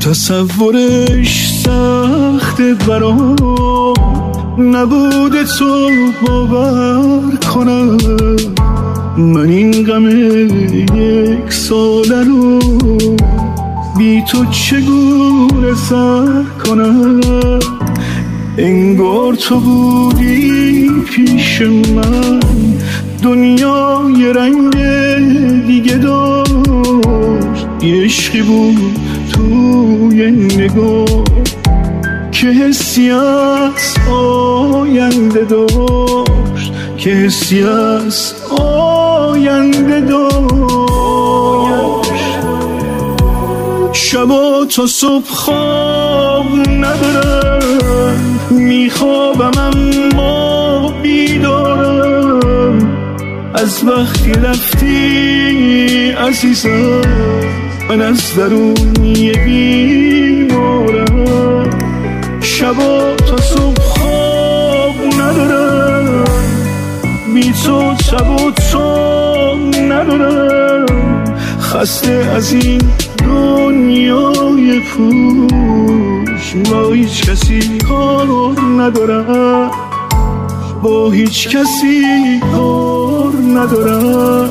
تصورش سخته برام، نبوده تو باور کنم. من این غم 1 ساله رو بی تو چگونه سر کنم؟ انگار تو بودی پیش من، دنیا یه رنگ دیگه داشت. یه عشقی بود توی نگاه که حسی از آینده داشت، که حسی از آینده داشت. شبا تا صبح خواب ندارم، میخوابم اما بیدارم. از وقتی رفتی عزیزم، من از درونی بیمارم. شبا تا صبح خواب ندارم، بی تو شب و تو ندارم. خسته از این دنیای پوش، با هیچ کسی کار ندارم، با هیچ کسی کار ندارم.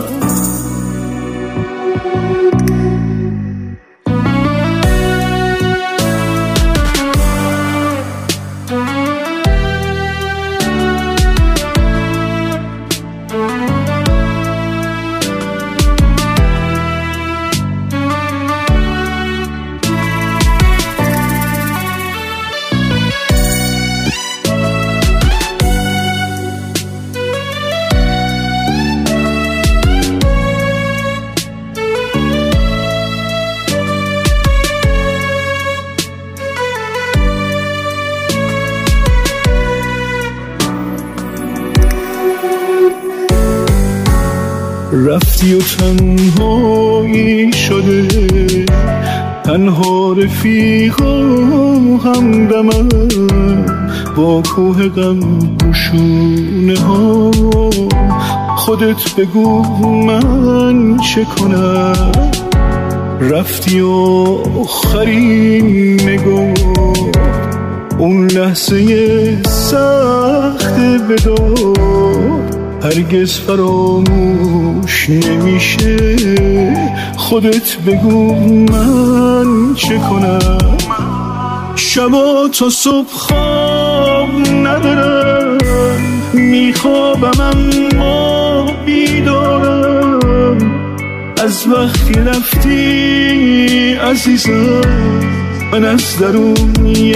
رفتی و تنهایی شده، تنها رفیقا همدمم. با کوه غم گشونه ها خودت بگو من چه کنم؟ رفتی و آخرین نگاه، اون لحظه سخت بدار هرگز فراموش نمیشه. خودت بگو من چه کنم؟ شبا تا صبح خواب ندارم، میخوابم اما بیدارم. از وقتی رفتی عزیزم، من از درونی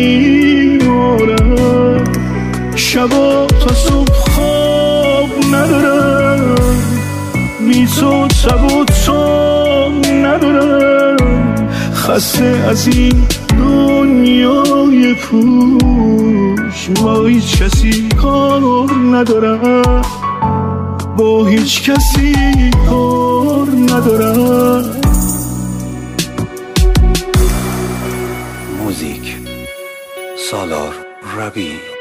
بیمارم. شبا تا صبح خواب ندارم، بی تو شب و تو ندارم. خسته از این دنیای پوش، با هیچ کسی کار ندارم، با هیچ کسی کار ندارم. موزیک سالار ربی.